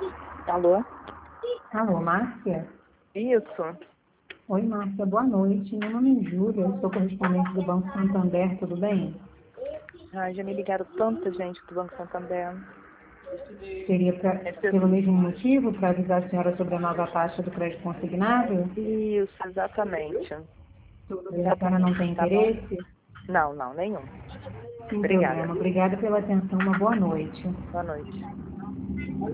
Alô? Alô, Márcia? Isso. Oi, Márcia, boa noite. Meu nome é Júlia, eu sou correspondente do Banco Santander, tudo bem? Ai, já me ligaram tanta gente do Banco Santander. Seria Esse- pelo mesmo motivo, para avisar a senhora sobre a nova taxa do crédito consignado? Isso, exatamente. Tudo bem, a senhora não tem Tá bom? interesse? Não, nenhum. Sem Obrigada. problema. Obrigada pela atenção, uma boa noite. Boa noite.